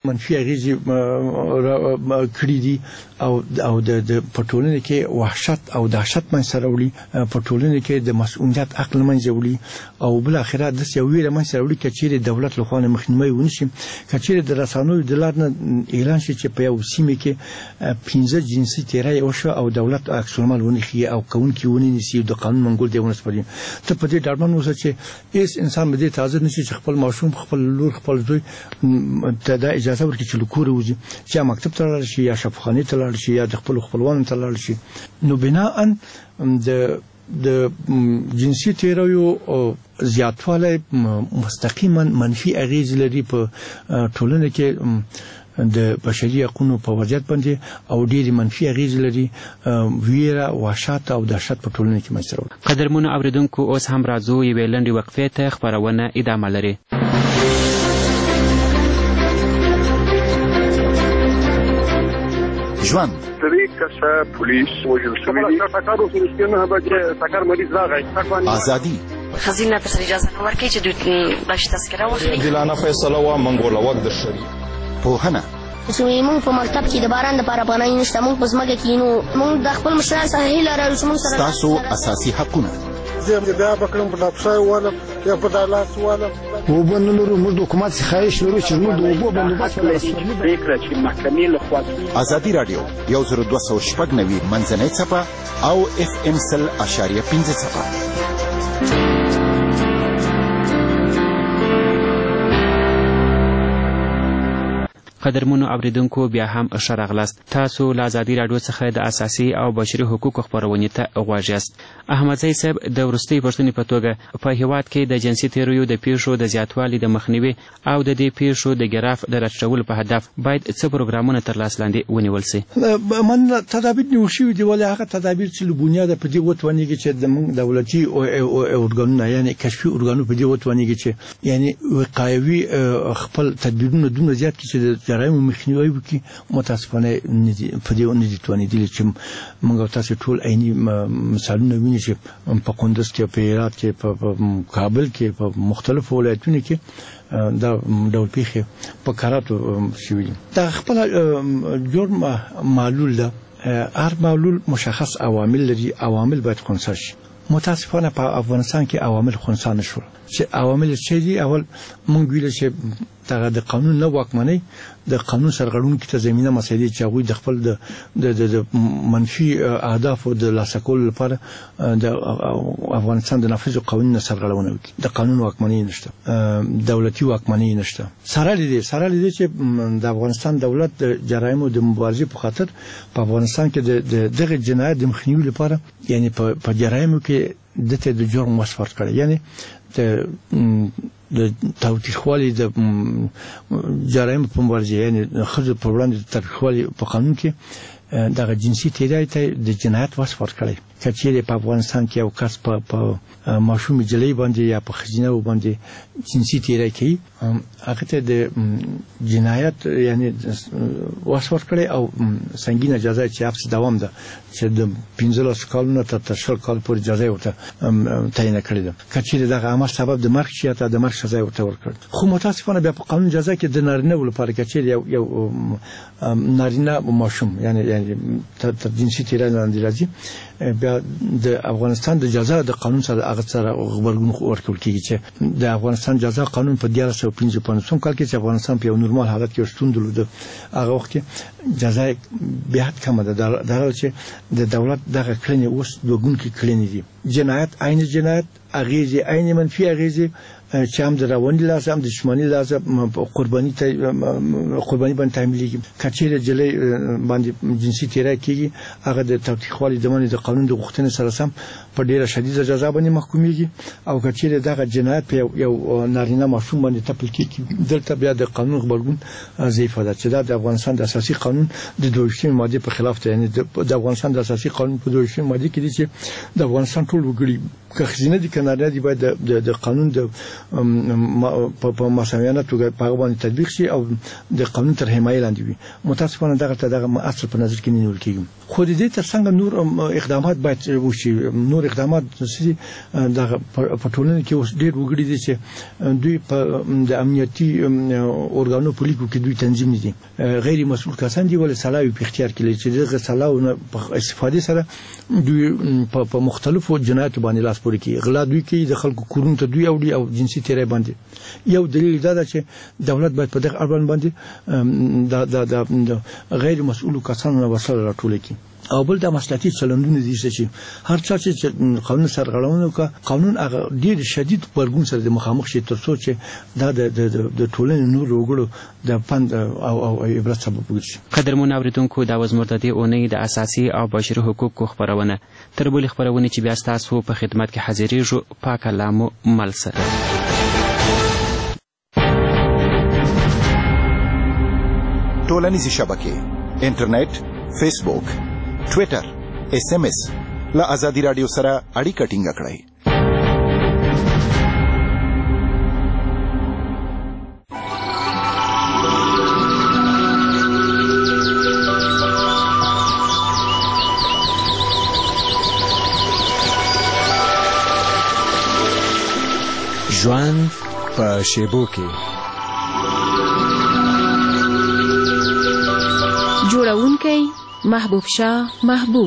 منفي اغیزې کړي دي او د پټولنې کې وحشت او دهشت من سره وړي، پټولنې کې د مسؤلیت عقل منځ وړي او بل اخره د سیویره من سره وړي کچېره دولت له خوا مخنیوي ونشي، کچېره د رسانوي د لار نه اعلان شي چې په یو سیمه کې 15 جنسي تیرای وشو او دولت عکس العمل ونخي او قانون کې ونیسي د قانون منګول دی ونسپړي. ته په دې ډاډمن اوسه چې هیڅ انسان به دې تازه نشي چې خپل ماشوم خپل لور خپل زوی ته د اجازه ورکړي چې لکور وځي، چې مکتب ته لاړ شي یا شفاخانه ته لاړ شي یا د خپل خپلوانو ته لاړ شي. نو بناء د جنسي تیرایو زیاتوالی مستقیما منفي اغیز لري په ټولنه کې د بشري حقوقو په وضعیت باندې او ډېری منفي اغیز لري، ویره، وحشت او دهشت په ټولنه کې منځته راوړي. قدرمنو اوریدونکو، اوس هم راځو یوې لنډې وقفې ته، خپرونه ادامه لري. ژوند پولیس وژل شوي ازادي خزینه پر سر اجازه نه ورکړي چې دوی بشي تذکره واخلي. عادلانه فیصله وه منګوله وک د شري پوهنه موږ په مکتب کې د باران لپاره پناه نشته، موږ په ځمکه کې نو موږ د خپل مشران څخه هیله لرو چې موږ سره ستاسو اساسي حقونه زه بیا بکړم په لاپشای ولم یا په دالاس ولم اوبه نه لرو. موږ د حکومت څخه خواهش لرو چې موږ د اوبو بندوبست پرېکړه چې محکمې لخوا ازادي راډیو 10290 منځنۍ څپه او FM 100.5 څپه. قدرمنو اوریدونکو، بیا هم ښه راغلاست. تاسو له ازادي راډیو څخه د اساسي او بشري حقوقو خپرونې ته غوږ یاست. احمدزی صاحب، د وروستۍ پوښتنې په توګه په هیواد کې د جنسي تیریو د پیښو د زیاتوالي د مخنیوي او د دې پیښو د ګراف د راټیټولو په هدف باید څه پروګرامونه تر لاس لاندې ونیول سي؟ من تدابیر نیول شوي دي، ولې هغه تدابیر چې له بنیاده په دې وتوانېږي چې زموږ دولتي ارګانونه یعنې کشفي ارګانونه په دې وتوانېږي چې یعنې وقایوي خپل تدبیرونه دومره زیات کړي چې د جرایم مخنیوي وکړي. متاسفانه په دې نه دي توانېدلي چې موږ تاسو ټول عیني مثالونه ویني چې په کندز کې، په هرات کې، په کابل کې، په مختلفو ولایتونو کې دا ډول پیښې په کاراتو شوي دي. دا خپل جرم معلول ده، هر معلول مشخص عوامل لري، عوامل باید خنثی شي. متاسفانه په افغانستان کې عوامل خنثی نشول. چې عوامل څه دي؟ اول مونږ ویل چې د قانون نه واکمنۍ، د قانون سرغړونکو ته زمينه مسایل چې هغوی د خپل د منفي اهدافو د لاسته کولو لپاره د افغانستان د نافذ قوانینو سرغړونه وکړي. د قانون واکمنۍ نشته، دولتي واکمنۍ نشته. سره لیدي چې د افغانستان دولت د جرایمو د مبارزې په خاطر په افغانستان کې د دغه جنایت د مخنیوي لپاره یعنی په جرایمو کې دته د جرم وصف کړي، یعنی د تاوتریخوالي د جرایم په مبارزه یعنی خزو په وړاندې د تاوتریخوالي په قانون کې دغه جنسي تیری ته د جنایت وصف کړي. کچېرې په افغانستان کې یو کس په ماشوم جلۍ باندې یا په ښځینه باندې جنسي تیری کوي، هغه ته د جنایت یعنی وصف کړي او سنگینه جزا چې حبس دوام ده چې د 15 کالونو تر 10 کال پورې جزا ورته تعیین کړې ده. کچېرې دغه عمل سبب د مرګ شي ته د مرګ سزا ورته ورکړي. خو متاسفانه بیا په قانون جزا کې د نارینه لپاره کچېرې یو نارینه ماشوم یعنی تر جنسي تیری لاندې راځي، بیا د افغانستان د جزا د قانون سره هغه سره خبرګون ورکول کیږي چې د افغانستان جزا قانون په 1955 کال کې چې افغانستان په یو نورمال حالت کې شتون درلود، هغه وخت کې جزا بیا کم ده. دا چې د دولت دغه کړنې اوس دوګونکې کړنې دي. جنایت عین جنایت، اغیزې عین منفي اغیزې چې هم د رواني لازم د جسماني لازم قرباني باندې تعمیلېږي. کچېرې جلۍ باندې جنسي تیری کېږي، هغه د تاوتریخوالي د منې د قانون د غوښتنې سره سم په ډیره شدیده جزا باندې محکومیږي. او کچېرې دغه جنایت په یو نارینه ماشوم باندې تپل کېږي، دلته بیا د قانون غبرګون ضعیف ده چې دا د افغانستان د اساسي قانون د 22 ماده په خلاف ده. یعنی د افغانستان د اساسي قانون په 22 ماده کې دي چې د افغانستان ټول وګړي که ښځینه دي که نارینه دي باید د قانون د په مساویانه توګه په باندې تطبیق شي او د قانون تر حمایې لاندې وي. متاسفانه دغه اصل په نظر کې نه نیول کېږي. خو د دې ترڅنګ نور اقدامات باید وشي. نور اقدامات چې دغه په ټولنه کې اوس ډېر وګړي دي چې دوی په د امنیتي اورګانو په لیکو کې دوی تنظیم دي، غیر مسؤل کسان دي ولې سلاوي په اختیار کې لري چې دغه سلاو په استفاده سره دوی په مختلفو جنایاتو باندې لاس پورې کوي. غلا دوی کوي، د خلکو کورونو ته دوی اوړي او جنسي تیری باندې. یو دلیل دا ده چې دولت باید په دغه اړوند باندې د غیر مسؤل کسانو وسله راټول کړي. او بل د مسلکي چلندونه دي چې هر چا چې قانون سرغړونه وکړي، قانون هغه ډیر شدید غبرګون سره د مخامخ شي تر څو چې دا د ټولنې نور وګړو د پند او عبرت سبب وګرځي. قدرمن اوریدونکو، دا وز مرتدی اونۍ د اساسي او بشري حقوقو خبرونه. تر بلې خبرونه چې بیا ستاسو په خدمت کې حاضرېږو، پاک الله مو مل سره. ټولنیزې شبکې، انټرنیټ، فیسبوک، ټویټر، SMS له آزادي رادیو سره اړیکه ټینګه کړئ. ژوند په شیبو کې. جوړونکی محبوب شاه محبوب.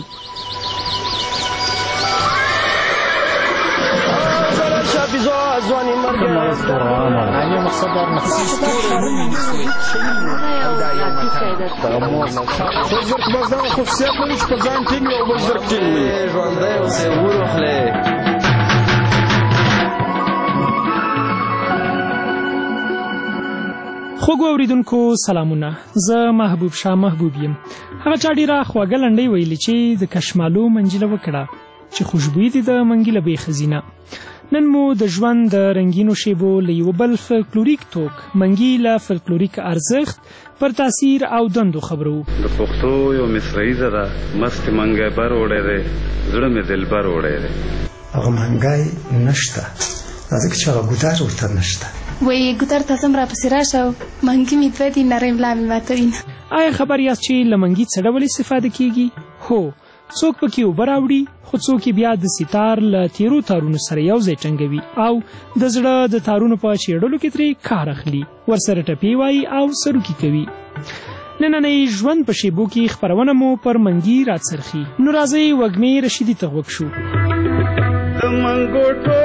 خوږو اوریدونکو سلامونه، زه محبوب شاه محبوب یم. هغه چا ډیره خواږه لنډۍ ویلې چې د کشمالو منجله وکړه چې خوشبویي دي د منګي له بې خزینه. نن مو د ژوند د رنګینو شیبو له یو بل فلکلوریک توک منګي له فلکلوریک ارزښت پر تاثیر او دندو خبرو. د پښتو یو مصرعیزه ده، مست منګی بر وړی دی، زړه مې دلبر وړی دی. هغه منګی نشته ځکه چې هغه ګودر ورته نشته. وایي ګودر ته ځم راپسې راشه او منګي مې دوه دي نرۍ ملا مې ماتوینه. آیا خبر یاست چې له منګي څه ډول استفاده کیږي؟ هو، څوک پکې اوبه راوړي، خو څوک بیا د ستار له تیرو تارونو سره یو ځای ټنګوي او د زړه د تارونو په چیړلو کې ترې کار اخلي، ورسره ټپې وایي او سروکي کوي. نننۍ ژوند په شیبو کې خپرونه مو پر منګي راڅرخي. نو راځئ وږمې رشیدي ته غوږ شو. د منګوټو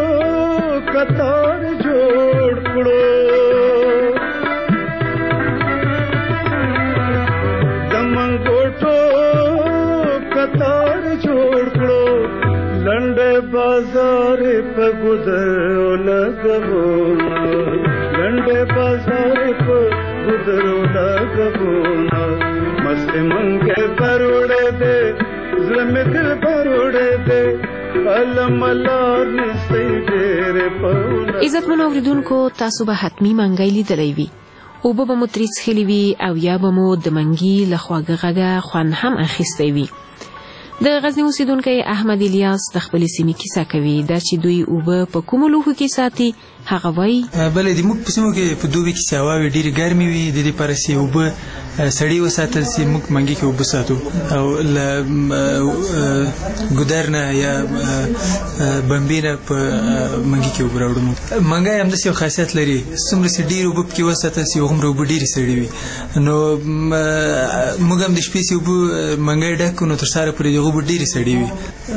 کتار جوړ کړو، د منګوټو کتار جوړ کړو، لنډه بازار په ګودرو لګونا، لنډه بازار په ګودرو لګونا، مست منګه پروړې دې زړه مې دل پروړې دې. عزتمنو اوریدونکو، تاسو به حتمی منګی لیدلی وي. اوبه به مو ترې څښلي وي او یا به مو د منګي له خواږه غږه خوند هم اخیستی وي. د غزني اوسیدونکی احمد الیاس د خپلې سیمې کیسه کوي. دا چې دوی اوبه په کومو لوښو کې ساتي، هغه وایي بله د موږ په سیمو کې په دوبي کې چې هواوې ډېرې ګرمې وي، د دې لپاره چې اوبه سړې وساتل سي، موږ منګي کې اوبه ساتو او له ګودر نه یا بمبې نه په منګي کې اوبه راوړو. منګی همداسې یو خاصیت لري، څومره چې ډېرې اوبه پکې وساتل سي هغومره اوبه ډېرې سړې وي. نو موږ هم د شپې چې اوبه منګی ډک کړو نو تر سهاره پورې د اوبه ډېرې سړې وي.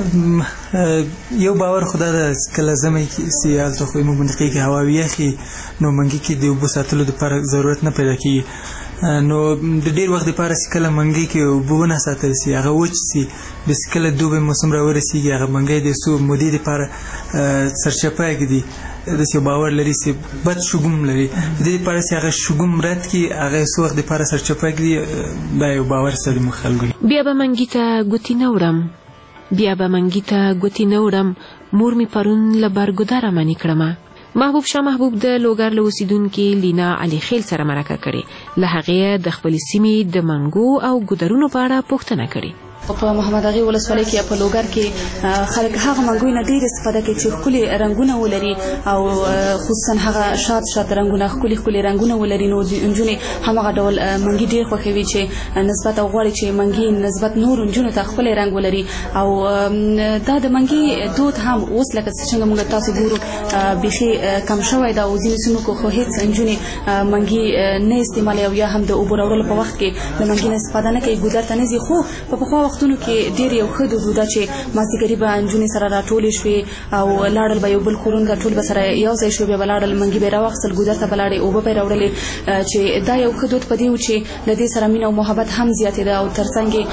یو باور خو دا ده کله ژمی چې هلته خو موږ منطقې کې هواوې یخي نو منګي کې د اوبو ساتلو دپاره ضرورت نه پیدا کېږي. نو د ډېر وخت دپاره چې کله منګي کې اوبه ونه ساتل سي، هغه وچ سي، بس کله دوبی موسم راورسېږي هغه منګی د څو مودې دپاره سرچپه ږدي. داسې یو باور لري چې بد شګوم لري، د دې دپاره چې هغه شګوم رد کړي، هغه څو وخت دپاره سرچپه ږدي. دا یو باور سره زموږ خلکو. بیا به منګي ته ګوتې نه وړم، بیا به منګي ته ګوتې نه وړم، مور مې پرون له برګودره منې کړمه. محبوب شاه محبوب د لوګر له اوسیدونکې لینا علي خیل سره مرکه کړې. له هغې د خپلې سیمې د منګو او ګودرونو په اړه پوښتنه کړې. په محمد اغي ولسوالۍ کې په لوګر کې خلک هغه منګوي نه ډېر استفاده کوي چې ښکلي رنګونه ولري او خصوصا هغه شاد رنګونه ښکلي رنګونه ولري. نو نجونې همغه ډول منګي ډېر خوښوي چې نسبت او غواړي چې منګي نسبت نور نجونو ته خپل رنګ ولري. او دا د منګي دود هم اوس لکه څنګه موږ تاسو ګورو بيخي کم شوی دا. او ځینې سیمو کې خو هیڅ نجونې منګي نه استعمالوي او یا هم د اوبو راوړلو په وخت کې د منګي نه استفاده نه کوي، ګودر ته نه ځي. خو په پخوا وختونو کې ډېر یو ښه دود ده چې مازدیګري به نجونې سره راټولې شوې او لاړل به یو بل کورونو ته ټول به سره یو ځای شوې، بیا به لاړل منګي به یې راواخیستل، ګودر ته به لاړې، اوبه به یې راوړلې. چې دا یو ښه دود په دې و چې له دې سره مینه او محبت هم زیاتېده. او تر څنګ یې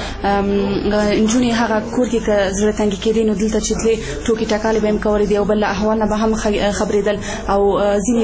نجونې هغه کور کې که زړه تنګي کېدې نو دلته چې تلې ټوکې ټکالې به یې کولې، د یو بل له احوال نه به هم خبرېدل. او ځینې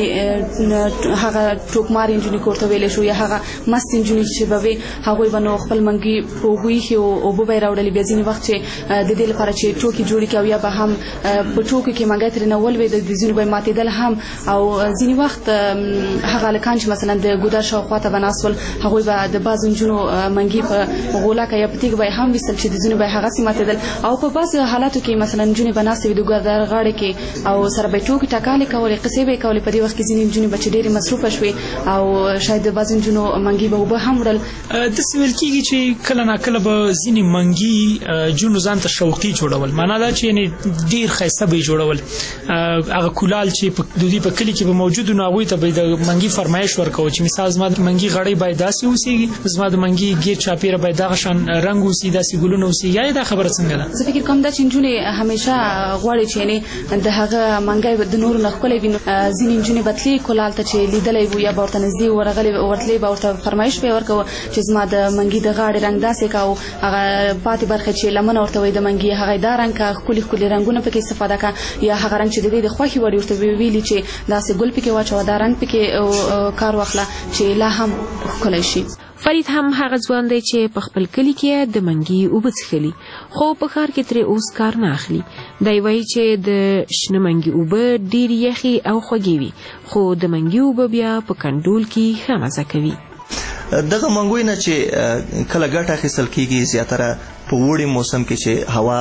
هغه ټوکمارې نجونې کور ته ویلی شو یا هغه مستې نجونې چې به وې هغوی به نو خپل منګي په اوبو ایښي او اوبه به یې راوړلې. بیا ځینې وخت چې د دې لپاره چې ټوکې جوړې کړي او یا به هم په ټوکو کې منګی ترېنه ولوېده، د ځینو به یې ماتېدل هم. او ځینې وخت هغه هلکان چې مثلا د ګودر شاوخوا ته به ناست ول هغوی به د بعضو نجونو منګي په غولکه یا په تیږه به یې هم ویستل چې د ځینو به یې هغسې ماتېدل. او په بعضو حالاتو کې مثلا نجونې به ناستې وي د ګودر غاړې کې او سره به یې ټوکې ټکالې کولې، قصې به یې کولې. په دې وخت کې ځینې نجونې به چې ډېرې مصروفه شوې او شاید د بعضو نجونو منګي به اوبه هم وړل. داسې ویل کېږي چې کله ناکله به ځینې منګي جونو ځان ته شوقي جوړول، معنا دا چې یعنې ډېر ښایسته به یې جوړول. هغه کولال چې د دوی په کلي کې به موجود وو نو هغوی ته به یې د منګي فرمایش ورکوو چې مثال زما د منګي غړۍ باید داسې اوسېږي، زما د منګي ګیر چاپېره باید دغه شان رنګ اوسي، داسې ګلونه اوسي. یا دا خبره څنګه ده؟ زه فکر کوم دا چې نجونې همیشه غواړي چې یعنې د هغه منګی د نورو نه ښکلی وي. نو ځینې نجونې به تلې کولال ته چې لیدلی وو یا به ورته نږدې ورتلې به ورته فرمایش به یې ورکوه چې زما د منګي د غاړې رنګ داسې که او هغه پاتې برخه چې لمنه ورته وایي د منګي هغه یې دا رنګ که، ښکلي رنګونه پکې استفاده که، یا هغه رنګ چې د دې د خوښې وړ ورته ویلي چې داسې ګل پکې واچوه، دا رنګ پکې کار واخله چې لا هم ښکلی شي. فرید هم هغه ځوان دی چې په خپل کلي کې د منګي اوبه څښلي، خو په ښار کې ترې اوس کار نه اخلي. دی وایي چې د شنه منګي اوبه ډېرې یخې او خوږې وي، خو د منګي اوبه بیا په کنډول کې ښه مزه کوي. دغه منګوی نه چې کله ګټه اخیستل کېږي زیاتره په وړي موسم کې چې هوا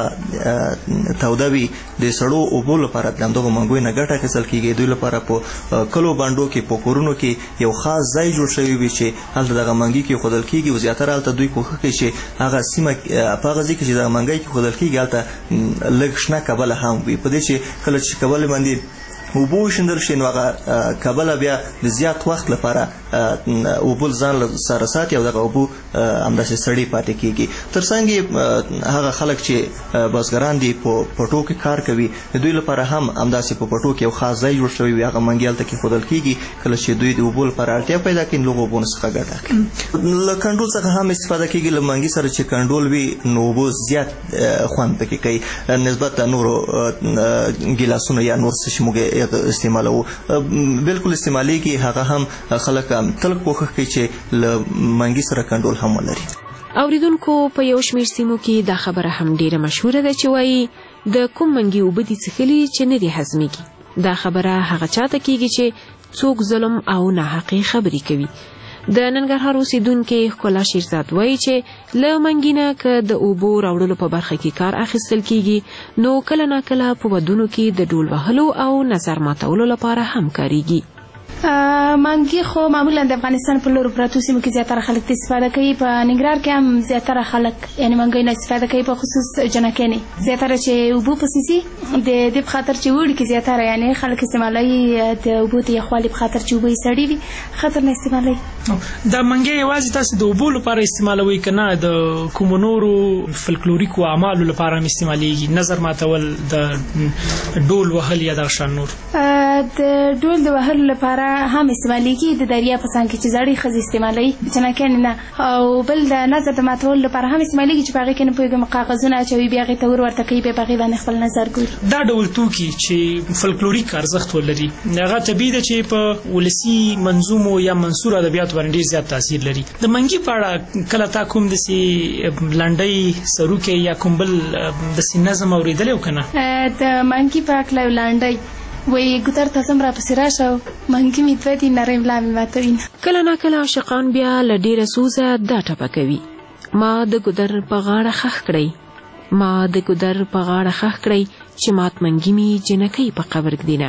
توده وي د سړو اوبو لپاره د همدغه منګوی نه ګټه اخیستل کېږي. دوی لپاره په کلو بانډو کې په کورونو کې یو خاص ځای جوړ شوی وي چې هلته دغه منګي کېښودل کېږي او زیاتره هلته دوی کوښښ کوي چې هغه سیمه په هغه ځای کې چې دغه منګی کېښودل کېږي هلته لږ شنه کبله هم وي، په دې چې کله چې کبلې باندې اوبه وشیندل شي نو هغه کبله بیا د زیات وخت لپاره اوبه ځان سره ساتي او دغه اوبه همداسې سړې پاتې کېږي. تر څنګ هغه خلک چې بزګران دي په پټو کې کار کوي دوی لپاره هم همداسې په پټو کې یو خاص ځای جوړ شوی وي، هغه منګي هلته کېښودل کېږي. کله چې دوی د اوبو لپاره اړتیا پیدا کړي نو له اوبو څخه ګټه اخلي. له کنډول څخه هم استفاده کېږي. له منګي سره چې کنډول وي نو اوبه زیات خوند پکې کوي نسبت د نورو ګیلاسونو یا نور څه چې موږ استعمالوو. بالکل استعمالیږي، هغه هم خلک تل کوښښ کوي چې له منګي سره کنډول هم ولري. اوریدونکو په یو شمېر سیمو کې دا خبره هم ډیره مشهوره ده چې وایي د کوم منګي اوبه دي څښلي چې نه دي هضمېږي. دا خبره هغه چاته کېږي چې څوک ظلم او ناحقې خبرې کوي. د ننګرهار اوسیدونکي ښکلا شیرزاد وایي چې له منګي نه که د اوبو راوړلو په برخه کې کار اخیستل کېږي نو کله ناکله په ودونو کې د ډول وهلو او نظر ماتولو لپاره هم کارېږي. منګي خو معمولا د افغانستان په لورو پرتو سیمو کې زیاتره خلک استفاده کوي. په ننګرهار کې هم زیاتره خلک یعنې منګي نه استفاده کوي، په خصوص جنکانې زیاتره چې اوبو پسې ځي د دې په خاطر چې وړي کې زیاتره یعنې خلک استعمالوي د اوبو د یخوالي په خاطر چې اوبه یې سړې وي خطر نه استعمالوي. دا منګي یوازې تاسو د اوبو لپاره استعمالوي که نه د کومو نورو فلکلوریکو اعمالو لپاره هم استعمالیږي؟ نظر ماتول، د ډول وهل یا دغه شان نور؟ د ډول د وهلو لپاره هم استعمالیږي، د دریا په څنګ کې چې زړې ښځې استعمالوي جنکانې نه. او بل د نظر د ماتولو لپاره هم استعمالیږي چې په هغې کې نه پوهېږم کاغذونه اچوي بیا هغې ته ور ورته کوي بیا په هغې باندې خپل نظر ګوري. دا ډول توکي چې فلکلوریک ارزښت ولري هغه طبیعي ده چې په ولسي منظومو یا منثور ادبیاتو باندې ډېر زیات تاثیر لري. د منګي په اړه کله تا کوم داسې لنډۍ سروکې یا کوم بل داسې نظم اورېدلی و که نه؟ د منګي په هکله یو لنډۍ وایي ګودر ته ځم راپسې راشه او منګي مې دوه دي نرۍ ملا مې ماتوي. کله ناکله عاشقان بیا له ډېره سوزه دا ټپه کوي. ما د ګودر په غاړه خښ کړی چې مات منګي می جنکۍ په قبر ږدینه.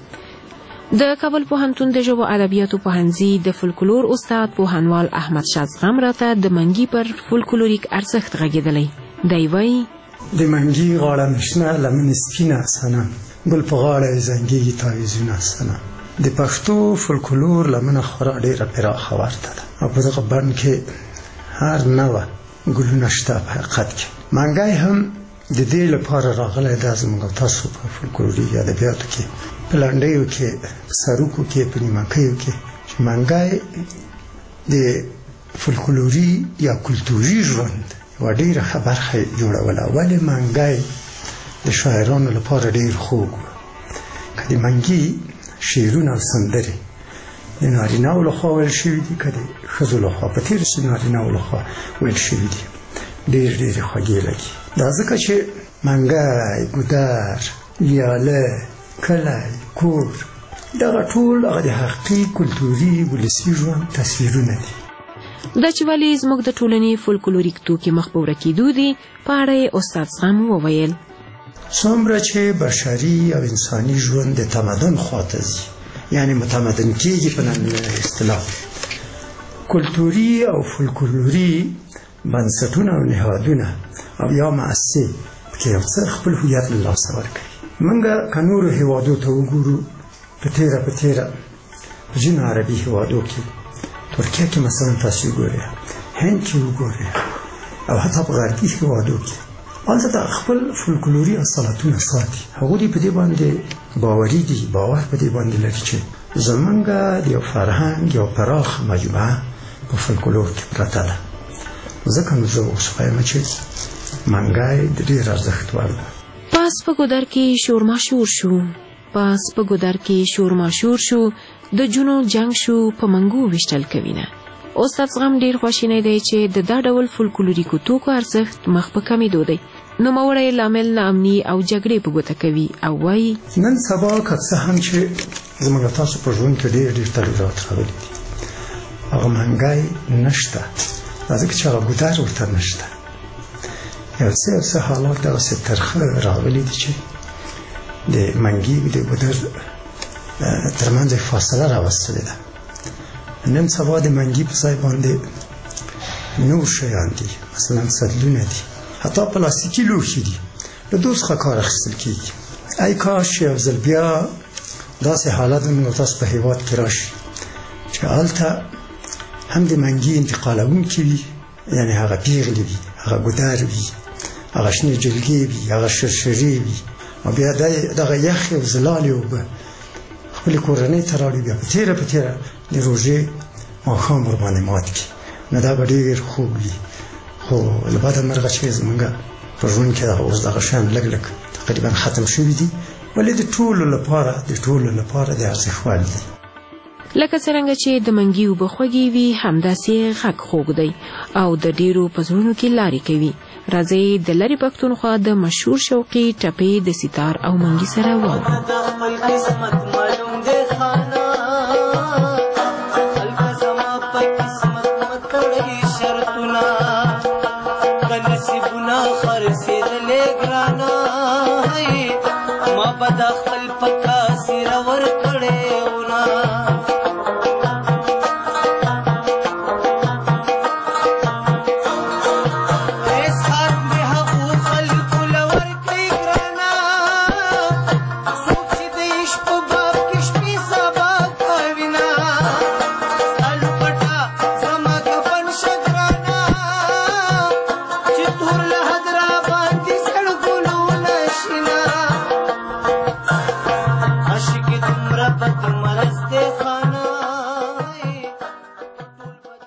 د کابل پوهنتون د ژبو ادبیاتو پوهنځي د فولکلور استاد پوهنوال احمد شاه زغم راته د منګي پر فولکلوریک ارزښت غږېدلی. دی وایي د منګي غاړه مې شنه لمن سپینه صنم ګل په غاړه یې زنګېږي تاویزونه صنم. د پښتو فولکلور لمنه خورا ډېره پراخه ورته ده او په دغه بڼ کې هر نوع ګلونه شته. په حقیقت کې منګی هم د دې لپاره راغلی دا زموږ او تاسو په فولکلوري ادبیاتو کې په لنډیو کې په سروکو کې په نیمکیو کې چې منګی د فولکلوري یا کلتوري ژوند یوه ډېره ښه برخه جوړوله. ولې منګی د شاعرانو لپاره ډېر خوږ و. که د منګي شعرونه او سندرې د نارینه‌و لخوا ویل شوي دي که د ښځو لخوا په تېره چې نارینه‌و لخوا ویل شوي دي ډېرې خوږې لګي. دا ځکه چې منګی، ګودر، ویاله، کلی، کور دغه ټول هغه د حقیقي کلتوري ولسي ژوند تصویرونه دي. دا چې ولې زموږ د ټولنې فولکلوریک توکي مخ په ورکېدو دي په اړه یې استاد زغم وویل. څومره چې بشري او انساني ژوند د تمدن خواته ځي یعنی متمدن کېږي په نن اصطلاح، کلتوري او فولکلوري بنسټونه او نهادونه او یا مؤسسې پکې یو څه خپل هویت له لاسه ورکوي. موږ که نورو هېوادو ته وګورو په تېره په ځینو عربي هېوادو کې ترکیه کې مثلا تاسو وګورئ، هند کې وګورئ او حتی په غربي هېوادو کې هلته د خپل فولکلوري اصالتونه ساتي. هغوی په دې باندې باوري دي، باور په دې باندې لري چې زموږ د یو فرهنګ یو پراخ مجموعه په فولکلور کې پرته ده. ځکه نو زه اوس وایم چې منګی د ډېر ارزښت وړ ده. پاس په ګودر کې شور ماشور شو د جونو جنگ شو په منګو ویشتل کوینه. استاد زغم ډېر خواشینی دی چې د دا ډول فولکلوریکو توکو ارزښت مخ په کمېدو دی. نوموړی لامل ناامني او جګړې په ګوته کوي او وایي نن سبا که څه هم چې زموږ تاسو په ژوند کې ډېر تغیرات راغلي دي، هغه منګی نشته. ځکه چې هغه ګودر ورته نشته. یو څه حالات دغسې ترخه راغلي دي چې د منګي د ګودر ترمنځ فاصله راوستلې ده. نن سبا د منګي په ځای باندې نور شیان دي، مثلا سدلونه دي، حتی پلاستیکي لوښي دي، له دوی څخه کار اخیستل کېږي. ای کاش یو ځل بیا داسې حالت زموږ تاسو په هېواد کې راشي چې هلته هم د منګي انتقالوونکي وي، یعنې هغه پیغلې وي، هغه ګودر وي، هغه شنې جلګې وي، هغه شرشرې وي، او بیا دغه یخې او زلالې اوبه خپلې کورنۍ ته راوړي، بیا په تېره د روژې ماښام ورباندې مات کړي. نو دا به ډېر خوږ وي. خو له بده مرغه چې زموږ په ژوند کې اوس دغه شیان لږ تقریبا ختم شوي دي، ولې د ټولو لپاره د ارزښت وړ دي. لکه څرنګه چې د منګي اوبه خوږې وي همداسې غږ خوږ دی او د ډېرو په زړونو کې لارې کوي. راځئ د لرې پښتونخوا د مشهور شوقي ټپې د ستار او منګي سره واورو. نصیبونه خرڅېدلې ګرانه ما به د